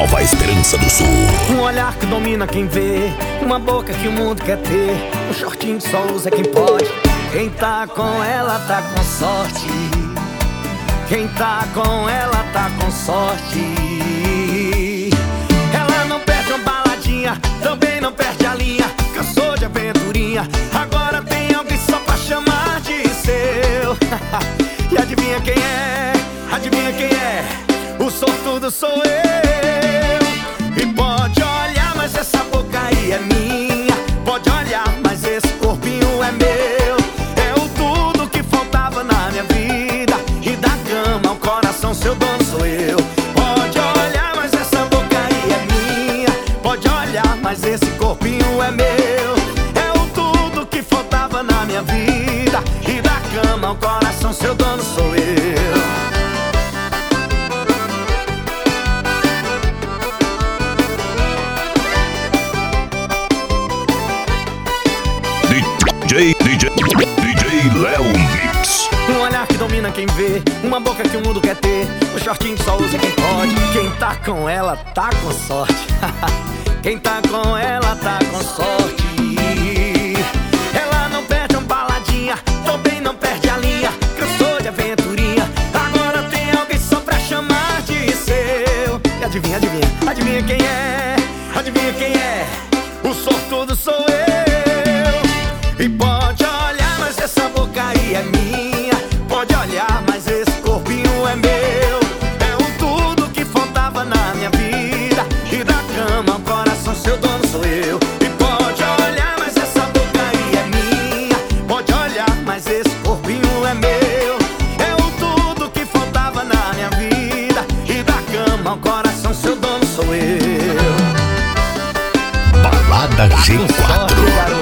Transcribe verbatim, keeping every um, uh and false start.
Nova Esperança do Sul. Um olhar que domina quem vê, uma boca que o mundo quer ter, um shortinho que só usa quem pode. Quem tá com ela tá com sorte. Quem tá com ela tá com sorte. Ela não perde uma baladinha, também não perde a linha. Cansou de aventurinha, agora tem alguém só pra chamar de seu. E adivinha quem é? Adivinha quem é? O sortudo sou eu. E pode olhar, mas essa boca aí é minha. Pode olhar, mas esse corpinho é meu. É o tudo que faltava na minha vida. E da cama ao coração, seu dono sou eu. Pode olhar, mas essa boca aí é minha. Pode olhar, mas esse corpinho é meu. É o tudo que faltava na minha vida. E da cama ao coração, seu dono sou eu. D J, D J, D J Léo Mix. Um olhar que domina quem vê, uma boca que o mundo quer ter, um shortinho que só usa quem pode. Quem tá com ela tá com sorte. Quem tá com ela tá com sorte. Ela não perde uma baladinha, também não perde a linha. Cansou de aventurinha, agora tem alguém só pra chamar de seu. E adivinha, adivinha, adivinha quem é? Adivinha quem é? O sortudo sou eu. E pode olhar, mas essa boca aí é minha. Pode olhar, mas esse corpinho é meu. É o tudo que faltava na minha vida. E da cama ao coração, seu dono sou eu. E pode olhar, mas essa boca aí é minha. Pode olhar, mas esse corpinho é meu. É o tudo que faltava na minha vida. E da cama ao coração, seu dono sou eu. Balada G quatro.